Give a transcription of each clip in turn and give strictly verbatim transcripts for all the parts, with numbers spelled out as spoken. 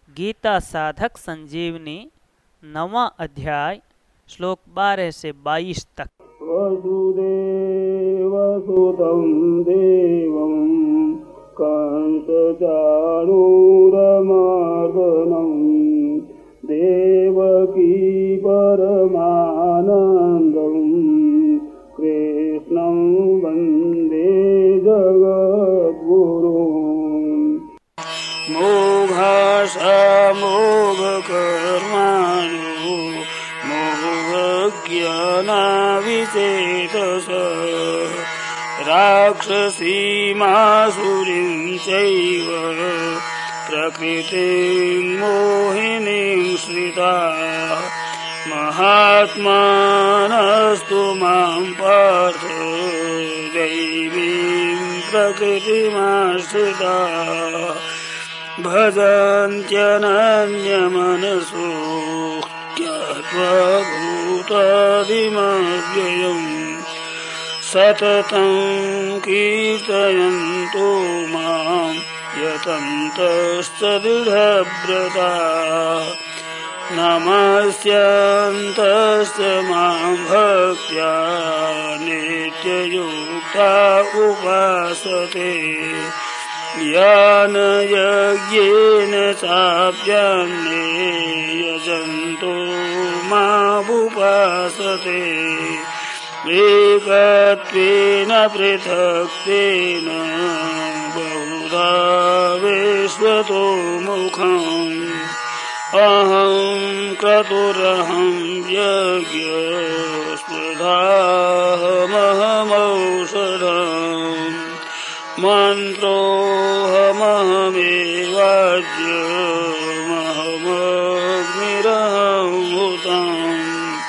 गीता साधक संजीवनी नवा अध्याय श्लोक बारह से बाईस तक। वसुदेवसुतं देवं कंसचाणूरमर्दनं देवकी परमानन्दं कृष्णं वन्दे जगद्गुरुम्। मोघाशामोघकर्माणो मोहज्ञानाविचेतस राक्षसीमासुरीं चैव प्रकृतिं मोहिनीं श्रिता महात्मानस्तु मां पार्थ दैवीं प्रकृतिमाश्रिता भजन्त्यनन्यमनसो ज्ञात्वा भूतादिमव्ययम् सततं कीर्तयन्तो मां यतन्तश्च दृढव्रता नमस्यन्तश्च मां भक्त्या नित्ययुक्ता उपासते यान यज्ञेन चाप्यान्ने यजन्तो मामुपासते एकत्वेन पृथक्त्वेन बहुधा विश्वतो मुखम् अहं क्रतुरहं यज्ञस्पृधाहमहमौषधम् मन्त्रोऽहमहमेवाज्यमहमग्निरहमुतम्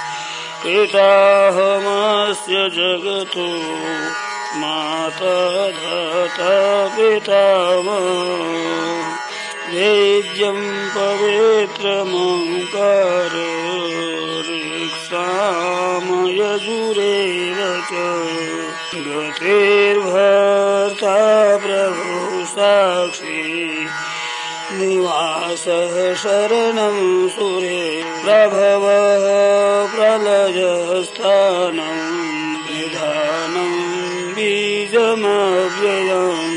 पिताहमस्य जगतो माता धाता पितामहः वेद्यं पवित्रमोङ्कार ऋक्सामयजुरेव च गतिर्भर्ता प्रभुः साक्षी निवासः शरणं सुरे प्रभवः प्रलयस्थानं निधानं बीजमव्ययम्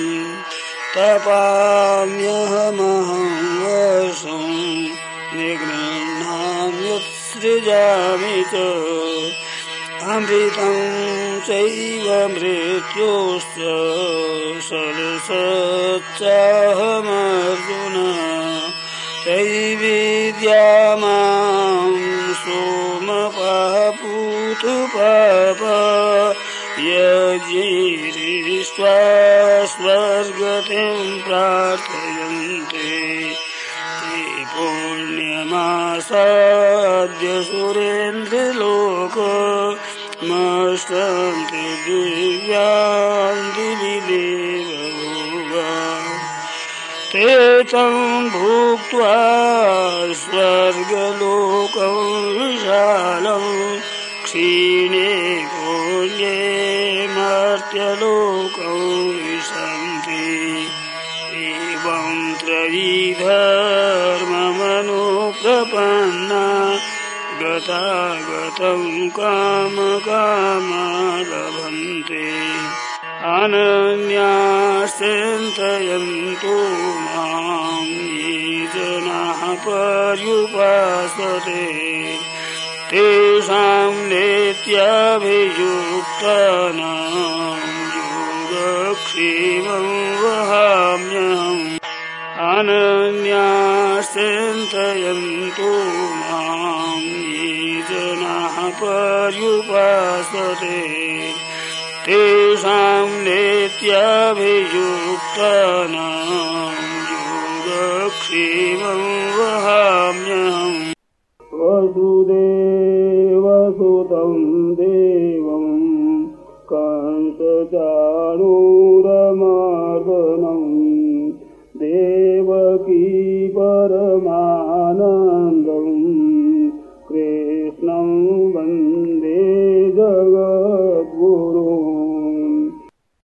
तपाम्यहमहं वशं निगृह्णाम्युत्सृजामि च अमृतं चैव मृत्योश्च सरसच्चाहमर्जुन त्रैविद्या मां सोमपापूतपाप यज्ञैरिष्ट्वा स्वर्गतिं प्रार्थयन्ते ते पुण्यमासाद्य सुरेन्द्रलोकमष्टन्ति दिव्यां दिवि देवभोगान् ते तं भुक्त्वा स्वर्गलोकं विशालं क्षीणे पुण्ये मर्त्यलोकं विशन्ति एवं त्रयीधर्ममनुप्रपन्ना गतागतं कामकामा लभन्ते अनन्याश्चिन्तयन्तो मां ये जनाः पर्युपासते तेषां नित्याभियुक्तानां योगक्षेमं वहाम्यहम् अनन्याश्चिन्तयन्तो मां ये जनाः पर्युपासते तेषां नित्याभियुक्तानां योगक्षेमं वहाम्यहम्। वसुदेवसुतं देवं कंसचाणूरमर्दनं